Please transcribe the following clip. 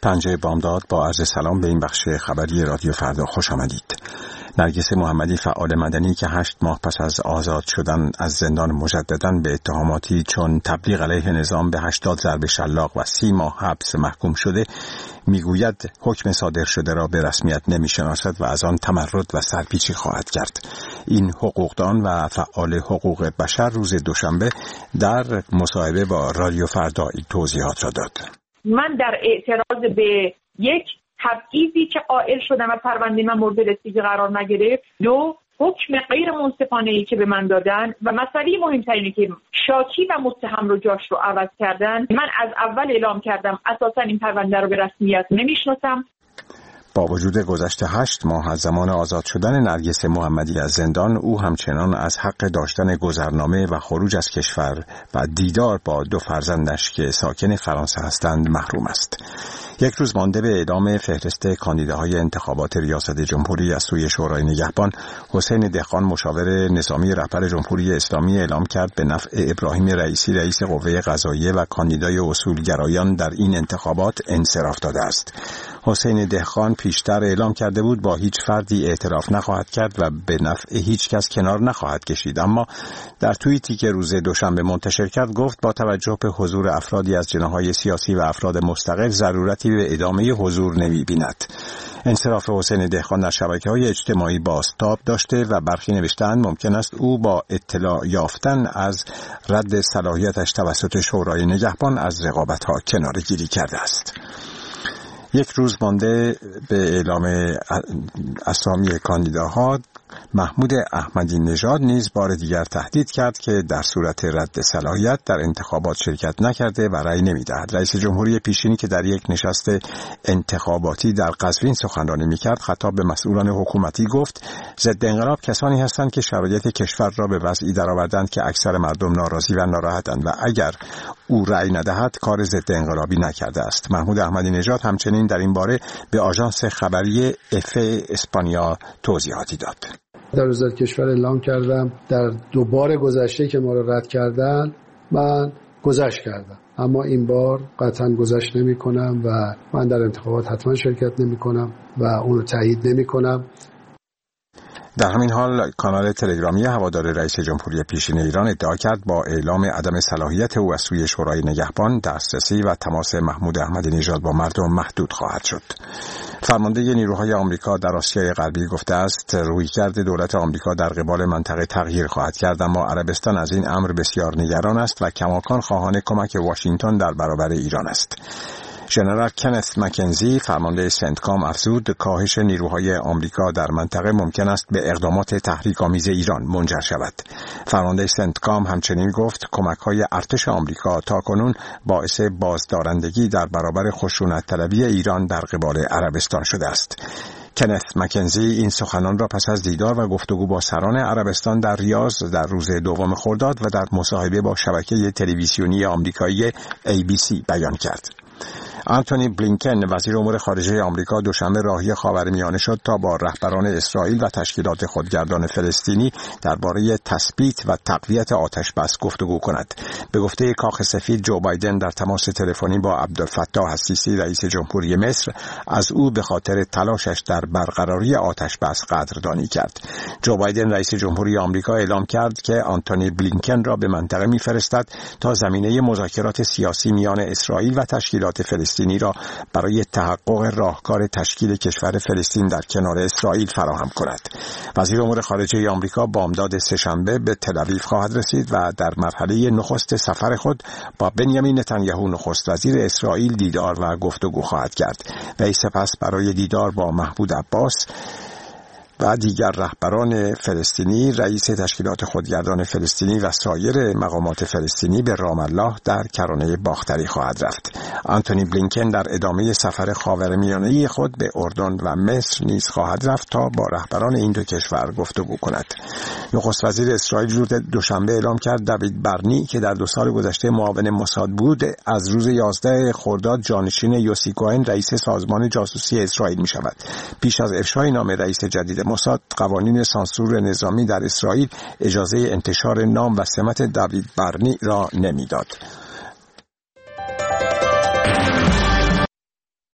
پنجه بامداد با عرض سلام به این بخش خبری رادیو فردا خوش آمدید. نرگس محمدی فعال مدنی که 8 ماه پس از آزاد شدن از زندان مجدداً به اتهاماتی چون تبلیغ علیه نظام به 80 ضرب شلاق و 30 ماه حبس محکوم شده، میگوید حکم صادر شده را به رسمیت نمیشناسد و از آن تمرد و سرپیچی خواهد کرد. این حقوقدان و فعال حقوق بشر روز دوشنبه در مصاحبه با رادیو فردا این توضیحات را داد. من در اعتراض به یک تبعیضی که قائل شدم و پرونده من مورد رسیدگی قرار نگرفت، 2 حکم غیر منصفانه‌ای که به من دادن و مسئله مهمترینی که شاکی و متهم رو جاش رو عوض کردن. من از اول اعلام کردم اساساً این پرونده رو به رسمیت نمیشناسم. با وجود گذشت 8 ماه از زمان آزاد شدن نرگس محمدی از زندان، او همچنان از حق داشتن گذرنامه و خروج از کشور و دیدار با 2 فرزندش که ساکن فرانسه هستند محروم است. یک روز مانده به اعلام فهرست کاندیداهای انتخابات ریاست جمهوری از سوی شورای نگهبان، حسین دهقان مشاور نظامی رهبر جمهوری اسلامی اعلام کرد به نفع ابراهیم رئیسی رئیس قوه قضاییه و کاندیدای اصولگرایان در این انتخابات انصراف داده است. حسین دهقان پیشتر اعلام کرده بود با هیچ فردی اعتراف نخواهد کرد و به نفع هیچ کس کنار نخواهد کشید، اما در توییتی که روز دوشنبه منتشر کرد گفت با توجه به حضور افرادی از جناح‌های سیاسی و افراد مستقل ضرورتی به ادامه حضور نمی‌بیند. انصراف حسین دهقان در شبکه‌های اجتماعی بازتاب داشته و برخی نوشتند ممکن است او با اطلاع یافتن از رد صلاحیتش توسط شورای نگهبان از رقابت‌ها کناره‌گیری کرده است. یک روز مانده به اعلام اسامی کاندیداها، محمود احمدی نژاد نیز بار دیگر تهدید کرد که در صورت رد صلاحیت در انتخابات شرکت نکرده و رأی نمی‌دهد. رئیس جمهوری پیشینی که در یک نشست انتخاباتی در قزوین سخنرانی می‌کرد، خطاب به مسئولان حکومتی گفت ضد انقلاب کسانی هستند که شرایط کشور را به وضعی درآوردند که اکثر مردم ناراضی و ناراحتند و اگر او رأی ندهد کار ضد انقلابی نکرده است. محمود احمدی نژاد همچنین در این باره به آژانس خبری اف اسپانیا توضیحاتی داد. در وزارت کشور اعلام کردم در 2 بار گذشته که ما را رد کردن من گذشت کردم، اما این بار قطعا گذشت نمی کنم و من در انتخابات حتما شرکت نمی کنم و اون رو تایید نمی کنم. در همین حال کانال تلگرامی هوادار رئیس جمهوری پیشین ایران ادعا کرد با اعلام عدم صلاحیت او از سوی شورای نگهبان دسترسی و تماس محمود احمدی نژاد با مردم محدود خواهد شد. فرمانده نیروهای آمریکا در آسیای غربی گفته است رویکرد دولت آمریکا در قبال منطقه تغییر خواهد کرد، اما عربستان از این امر بسیار نگران است و کماکان خواهان کمک واشنگتن در برابر ایران است. ژنرال کنت مکنزی فرمانده سنتکام افزود کاهش نیروهای آمریکا در منطقه ممکن است به اقدامات تحریک‌آمیز ایران منجر شود. فرمانده سنتکام همچنین گفت کمک‌های ارتش آمریکا تاکنون باعث بازدارندگی در برابر خشونت طلبی ایران در قبال عربستان شده است. کنت مکنزی این سخنان را پس از دیدار و گفتگو با سران عربستان در ریاض در روز 2 خرداد و در مصاحبه با شبکه تلویزیونی آمریکایی ABC بیان کرد. آنتونی بلینکن وزیر امور خارجه آمریکا دوشنبه راهی خاورمیانه شد تا با رهبران اسرائیل و تشکیلات خودگردان فلسطینی درباره تثبیت و تقویت آتش‌بس گفتگو کند. به گفته کاخ سفید جو بایدن در تماس تلفنی با عبدالفتاح السیسی رئیس جمهوری مصر از او به خاطر تلاشش در برقراری آتش‌بس قدردانی کرد. جو بایدن رئیس جمهوری آمریکا اعلام کرد که آنتونی بلینکن را به منطقه می‌فرستد تا زمینه مذاکرات سیاسی میان اسرائیل و تشکیلات فلسطینی را برای تحقق راهکار تشکیل کشور فلسطین در کنار اسرائیل فراهم کند. وزیر امور خارجه آمریکا بامداد سه‌شنبه به تل‌آویو خواهد رسید و در مرحله نخست سفر خود با بنیامین نتانیاهو نخست وزیر اسرائیل دیدار و گفتگو خواهد کرد. وی سپس برای دیدار با محمود عباس و دیگر رهبران فلسطینی، رئیس تشکیلات خودگردان فلسطینی و سایر مقامات فلسطینی به رام الله در کرانه باختری خواهد رفت. آنتونی بلینکن در ادامه سفر خاورمیانه خود به اردن و مصر نیز خواهد رفت تا با رهبران این 2 کشور گفتگو کند. نخست وزیر اسرائیل روز دوشنبه اعلام کرد دیوید برنی که در 2 سال گذشته معاون موساد بود، از روز 11 خرداد جانشین یوسی کوهن رئیس سازمان جاسوسی اسرائیل می شود. پیش از افشای نام رئیس جدید موساد، قوانین سانسور نظامی در اسرائیل اجازه انتشار نام و سمت دیوید برنی را نمیداد.